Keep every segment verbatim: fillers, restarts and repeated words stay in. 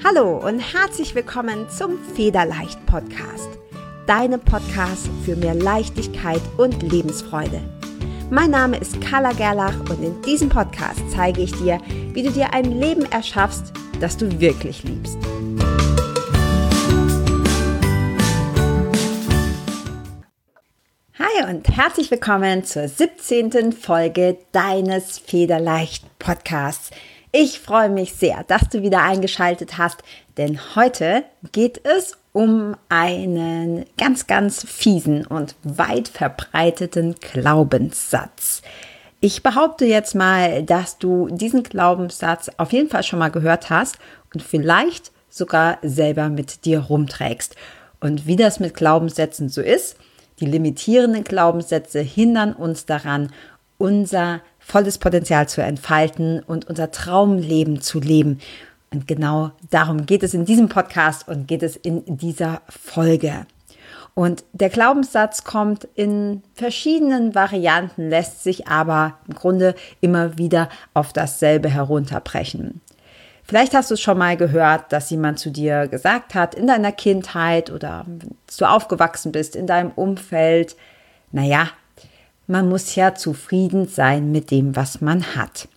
Hallo und herzlich willkommen zum Federleicht Podcast, deinem Podcast für mehr Leichtigkeit und Lebensfreude. Mein Name ist Carla Gerlach und in diesem Podcast zeige ich dir, wie du dir ein Leben erschaffst, das du wirklich liebst. Hi und herzlich willkommen zur siebzehnten Folge deines Federleicht Podcasts. Ich freue mich sehr, dass du wieder eingeschaltet hast, denn heute geht es um einen ganz, ganz fiesen und weit verbreiteten Glaubenssatz. Ich behaupte jetzt mal, dass du diesen Glaubenssatz auf jeden Fall schon mal gehört hast und vielleicht sogar selber mit dir rumträgst. Und wie das mit Glaubenssätzen so ist, die limitierenden Glaubenssätze hindern uns daran, unser volles Potenzial zu entfalten und unser Traumleben zu leben. Und genau darum geht es in diesem Podcast und geht es in dieser Folge. Und der Glaubenssatz kommt in verschiedenen Varianten, lässt sich aber im Grunde immer wieder auf dasselbe herunterbrechen. Vielleicht hast du es schon mal gehört, dass jemand zu dir gesagt hat, in deiner Kindheit oder als du aufgewachsen bist, in deinem Umfeld, naja, man muss ja zufrieden sein mit dem, was man hat.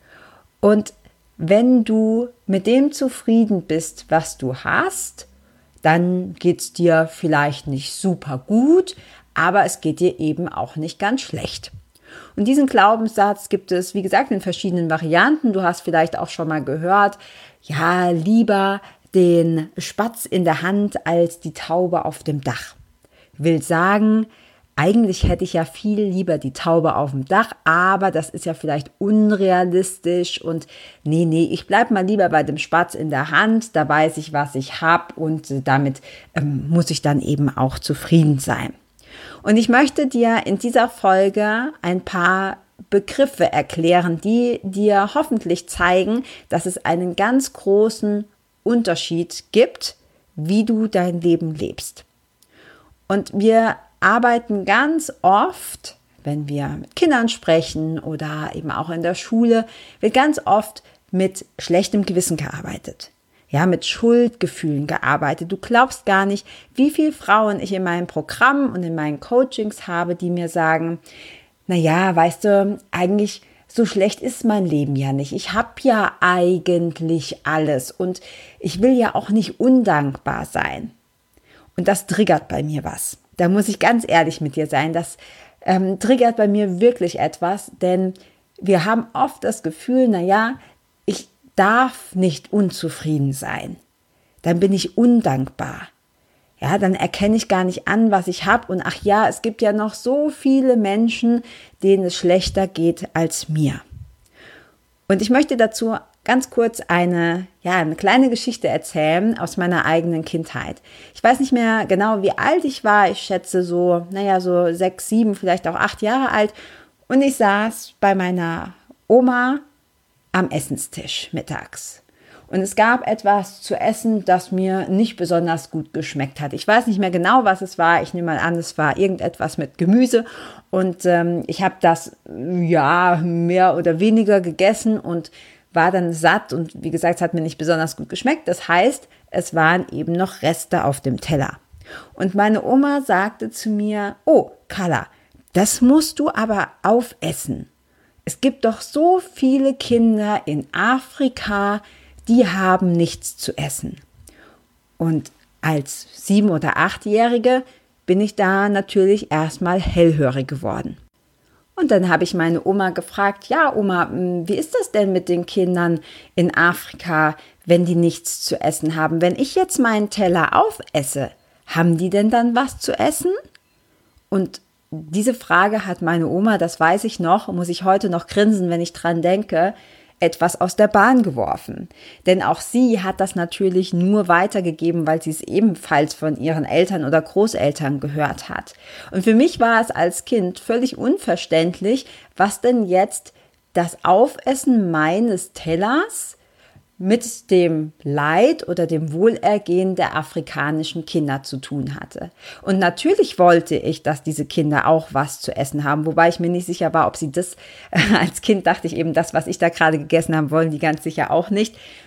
Und wenn du mit dem zufrieden bist, was du hast, dann geht es dir vielleicht nicht super gut, aber es geht dir eben auch nicht ganz schlecht. Und diesen Glaubenssatz gibt es, wie gesagt, in verschiedenen Varianten. Du hast vielleicht auch schon mal gehört, ja, lieber den Spatz in der Hand als die Taube auf dem Dach. Will sagen, eigentlich hätte ich ja viel lieber die Taube auf dem Dach, aber das ist ja vielleicht unrealistisch und nee, nee, ich bleibe mal lieber bei dem Spatz in der Hand, da weiß ich, was ich habe und damit ähm, muss ich dann eben auch zufrieden sein. Und ich möchte dir in dieser Folge ein paar Begriffe erklären, die dir hoffentlich zeigen, dass es einen ganz großen Unterschied gibt, wie du dein Leben lebst. Und wir arbeiten ganz oft, wenn wir mit Kindern sprechen oder eben auch in der Schule, wird ganz oft mit schlechtem Gewissen gearbeitet. Ja, mit Schuldgefühlen gearbeitet. Du glaubst gar nicht, wie viele Frauen ich in meinem Programm und in meinen Coachings habe, die mir sagen, naja, weißt du, eigentlich so schlecht ist mein Leben ja nicht. Ich habe ja eigentlich alles und ich will ja auch nicht undankbar sein. Und das triggert bei mir was. Da muss ich ganz ehrlich mit dir sein. Das ähm, triggert bei mir wirklich etwas, denn wir haben oft das Gefühl, naja, ich darf nicht unzufrieden sein. Dann bin ich undankbar. Ja, dann erkenne ich gar nicht an, was ich habe. Und ach ja, es gibt ja noch so viele Menschen, denen es schlechter geht als mir. Und ich möchte dazu ganz kurz eine, ja, eine kleine Geschichte erzählen aus meiner eigenen Kindheit. Ich weiß nicht mehr genau, wie alt ich war. Ich schätze so, naja, so sechs, sieben, vielleicht auch acht Jahre alt. Und ich saß bei meiner Oma am Essenstisch mittags. Und es gab etwas zu essen, das mir nicht besonders gut geschmeckt hat. Ich weiß nicht mehr genau, was es war. Ich nehme mal an, es war irgendetwas mit Gemüse. Und ähm, ich habe das, ja, mehr oder weniger gegessen und war dann satt. Und wie gesagt, es hat mir nicht besonders gut geschmeckt. Das heißt, es waren eben noch Reste auf dem Teller. Und meine Oma sagte zu mir, oh, Carla, das musst du aber aufessen. Es gibt doch so viele Kinder in Afrika, die haben nichts zu essen. Und als sieben- oder achtjährige bin ich da natürlich erstmal hellhörig geworden. Und dann habe ich meine Oma gefragt, ja Oma, wie ist das denn mit den Kindern in Afrika, wenn die nichts zu essen haben? Wenn ich jetzt meinen Teller aufesse, haben die denn dann was zu essen? Und diese Frage hat meine Oma, das weiß ich noch, muss ich heute noch grinsen, wenn ich dran denke, etwas aus der Bahn geworfen. Denn auch sie hat das natürlich nur weitergegeben, weil sie es ebenfalls von ihren Eltern oder Großeltern gehört hat. Und für mich war es als Kind völlig unverständlich, was denn jetzt das Aufessen meines Tellers mit dem Leid oder dem Wohlergehen der afrikanischen Kinder zu tun hatte. Und natürlich wollte ich, dass diese Kinder auch was zu essen haben, wobei ich mir nicht sicher war, ob sie das, als Kind dachte ich eben, das, was ich da gerade gegessen habe, wollen die ganz sicher auch nicht.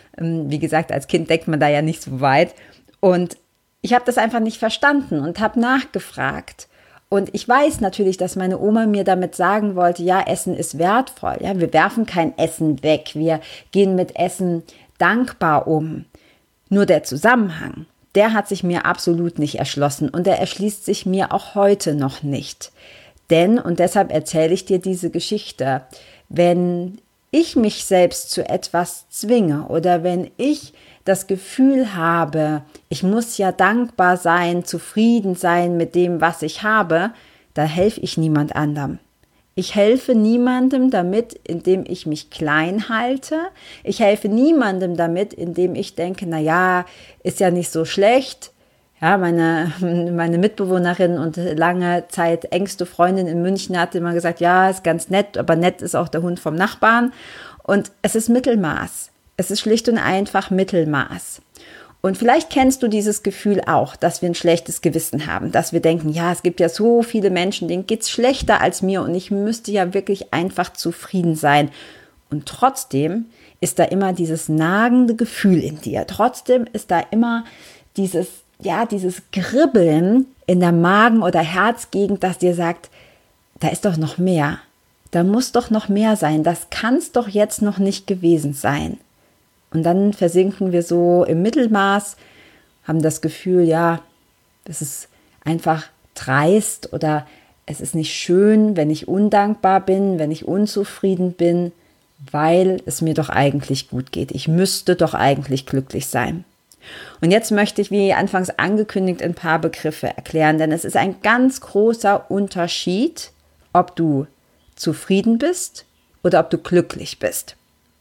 Wie gesagt, als Kind denkt man da ja nicht so weit. Und ich habe das einfach nicht verstanden und habe nachgefragt. Und ich weiß natürlich, dass meine Oma mir damit sagen wollte, ja, Essen ist wertvoll. Ja, wir werfen kein Essen weg. Wir gehen mit Essen dankbar um. Nur der Zusammenhang, der hat sich mir absolut nicht erschlossen und der erschließt sich mir auch heute noch nicht. Denn, und deshalb erzähle ich dir diese Geschichte, wenn ich mich selbst zu etwas zwinge oder wenn ich das Gefühl habe, ich muss ja dankbar sein, zufrieden sein mit dem, was ich habe, da helfe ich niemand anderem. Ich helfe niemandem damit, indem ich mich klein halte. Ich helfe niemandem damit, indem ich denke, na ja, ist ja nicht so schlecht. Ja, meine, meine Mitbewohnerin und lange Zeit engste Freundin in München hat immer gesagt, ja, ist ganz nett, aber nett ist auch der Hund vom Nachbarn. Und es ist Mittelmaß. Es ist schlicht und einfach Mittelmaß. Und vielleicht kennst du dieses Gefühl auch, dass wir ein schlechtes Gewissen haben, dass wir denken, ja, es gibt ja so viele Menschen, denen geht's schlechter als mir und ich müsste ja wirklich einfach zufrieden sein. Und trotzdem ist da immer dieses nagende Gefühl in dir. Trotzdem ist da immer dieses, ja, dieses Kribbeln in der Magen- oder Herzgegend, das dir sagt, da ist doch noch mehr. Da muss doch noch mehr sein. Das kann's doch jetzt noch nicht gewesen sein. Und dann versinken wir so im Mittelmaß, haben das Gefühl, ja, es ist einfach dreist oder es ist nicht schön, wenn ich undankbar bin, wenn ich unzufrieden bin, weil es mir doch eigentlich gut geht. Ich müsste doch eigentlich glücklich sein. Und jetzt möchte ich, wie anfangs angekündigt, ein paar Begriffe erklären, denn es ist ein ganz großer Unterschied, ob du zufrieden bist oder ob du glücklich bist.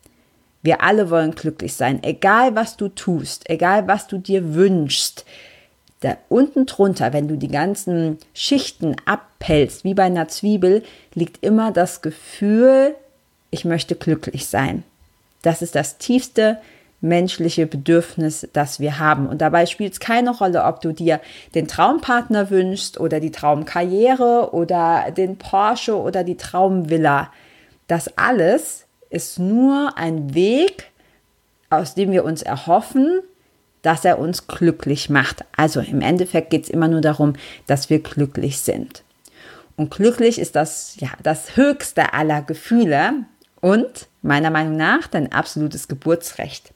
Wir alle wollen glücklich sein, egal was du tust, egal was du dir wünschst. Da unten drunter, wenn du die ganzen Schichten abpellst, wie bei einer Zwiebel, liegt immer das Gefühl, ich möchte glücklich sein. Das ist das tiefste menschliche Bedürfnis, das wir haben. Und dabei spielt es keine Rolle, ob du dir den Traumpartner wünschst oder die Traumkarriere oder den Porsche oder die Traumvilla. Das alles ist nur ein Weg, aus dem wir uns erhoffen, dass er uns glücklich macht. Also im Endeffekt geht es immer nur darum, dass wir glücklich sind. Und glücklich ist das, ja, das höchste aller Gefühle und meiner Meinung nach dein absolutes Geburtsrecht.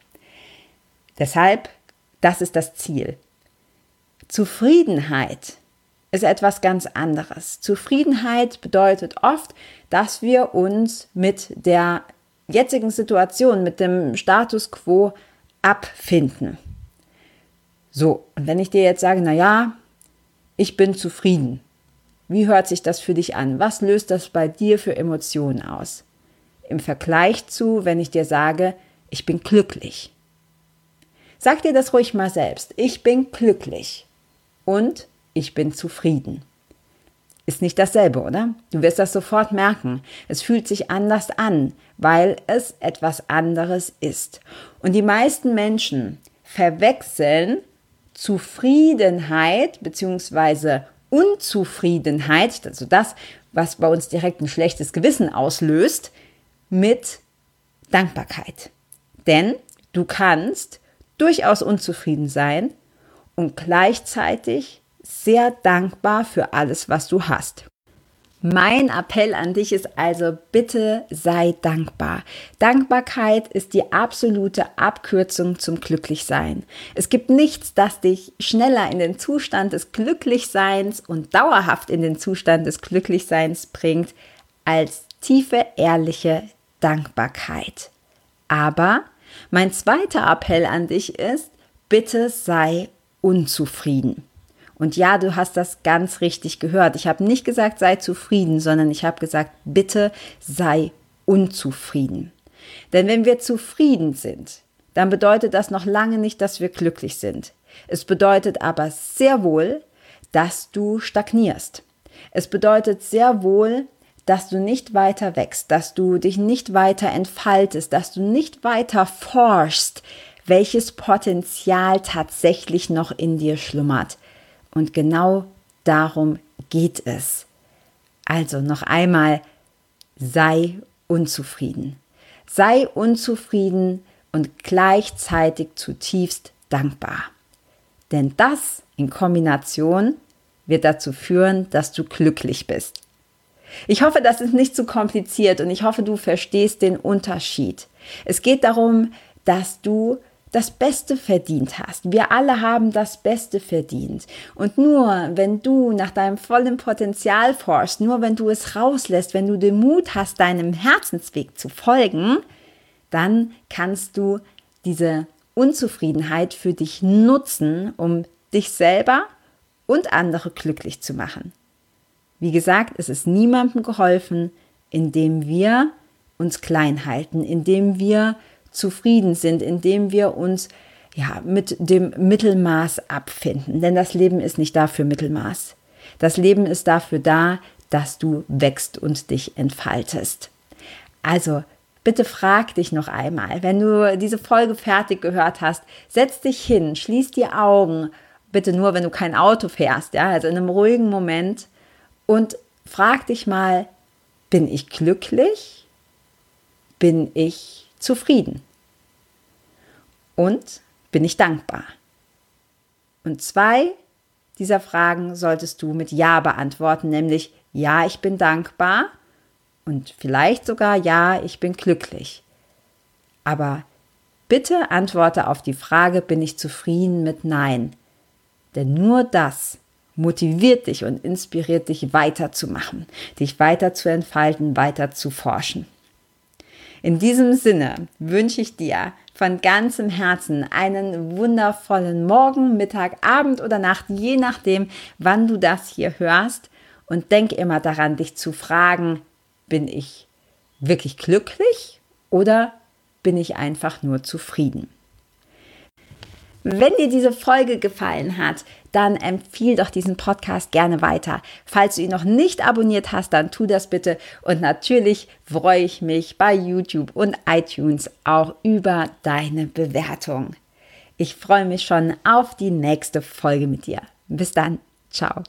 Deshalb, das ist das Ziel. Zufriedenheit ist etwas ganz anderes. Zufriedenheit bedeutet oft, dass wir uns mit der jetzigen Situation, mit dem Status quo abfinden. So, und wenn ich dir jetzt sage, na ja, ich bin zufrieden. Wie hört sich das für dich an? Was löst das bei dir für Emotionen aus? Im Vergleich zu, wenn ich dir sage, ich bin glücklich. Sag dir das ruhig mal selbst. Ich bin glücklich und ich bin zufrieden. Ist nicht dasselbe, oder? Du wirst das sofort merken. Es fühlt sich anders an, weil es etwas anderes ist. Und die meisten Menschen verwechseln Zufriedenheit bzw. Unzufriedenheit, also das, was bei uns direkt ein schlechtes Gewissen auslöst, mit Dankbarkeit. Denn du kannst durchaus unzufrieden sein und gleichzeitig sehr dankbar für alles, was du hast. Mein Appell an dich ist also, bitte sei dankbar. Dankbarkeit ist die absolute Abkürzung zum Glücklichsein. Es gibt nichts, das dich schneller in den Zustand des Glücklichseins und dauerhaft in den Zustand des Glücklichseins bringt, als tiefe, ehrliche Dankbarkeit. Aber mein zweiter Appell an dich ist, bitte sei unzufrieden. Und ja, du hast das ganz richtig gehört. Ich habe nicht gesagt, sei zufrieden, sondern ich habe gesagt, bitte sei unzufrieden. Denn wenn wir zufrieden sind, dann bedeutet das noch lange nicht, dass wir glücklich sind. Es bedeutet aber sehr wohl, dass du stagnierst. Es bedeutet sehr wohl, dass du nicht weiter wächst, dass du dich nicht weiter entfaltest, dass du nicht weiter forschst, welches Potenzial tatsächlich noch in dir schlummert. Und genau darum geht es. Also noch einmal, sei unzufrieden. Sei unzufrieden, und gleichzeitig zutiefst dankbar. Denn das in Kombination wird dazu führen, dass du glücklich bist. Ich hoffe, das ist nicht zu kompliziert und ich hoffe, du verstehst den Unterschied. Es geht darum, dass du das Beste verdient hast. Wir alle haben das Beste verdient. Und nur wenn du nach deinem vollen Potenzial forschst, nur wenn du es rauslässt, wenn du den Mut hast, deinem Herzensweg zu folgen, dann kannst du diese Unzufriedenheit für dich nutzen, um dich selber und andere glücklich zu machen. Wie gesagt, es ist niemandem geholfen, indem wir uns klein halten, indem wir zufrieden sind, indem wir uns ja, mit dem Mittelmaß abfinden. Denn das Leben ist nicht da für Mittelmaß. Das Leben ist dafür da, dass du wächst und dich entfaltest. Also bitte frag dich noch einmal, wenn du diese Folge fertig gehört hast, setz dich hin, schließ die Augen, bitte nur, wenn du kein Auto fährst, ja, also in einem ruhigen Moment, und frag dich mal, bin ich glücklich? Bin ich zufrieden? Und bin ich dankbar? Und zwei dieser Fragen solltest du mit Ja beantworten, nämlich ja, ich bin dankbar und vielleicht sogar ja, ich bin glücklich. Aber bitte antworte auf die Frage, bin ich zufrieden, mit Nein. Denn nur das motiviert dich und inspiriert dich weiterzumachen, dich weiter zu entfalten, weiter zu forschen. In diesem Sinne wünsche ich dir von ganzem Herzen einen wundervollen Morgen, Mittag, Abend oder Nacht, je nachdem, wann du das hier hörst. Und denk immer daran, dich zu fragen, bin ich wirklich glücklich oder bin ich einfach nur zufrieden? Wenn dir diese Folge gefallen hat, dann empfiehl doch diesen Podcast gerne weiter. Falls du ihn noch nicht abonniert hast, dann tu das bitte. Und natürlich freue ich mich bei YouTube und iTunes auch über deine Bewertung. Ich freue mich schon auf die nächste Folge mit dir. Bis dann. Ciao.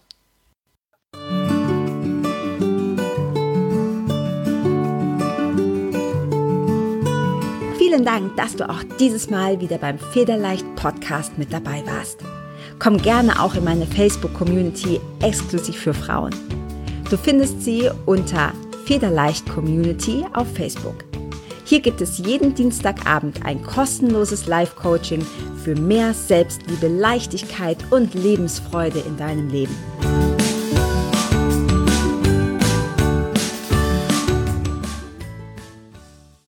Vielen Dank, dass du auch dieses Mal wieder beim Federleicht Podcast mit dabei warst. Komm gerne auch in meine Facebook-Community exklusiv für Frauen. Du findest sie unter Federleicht Community auf Facebook. Hier gibt es jeden Dienstagabend ein kostenloses Live-Coaching für mehr Selbstliebe, Leichtigkeit und Lebensfreude in deinem Leben.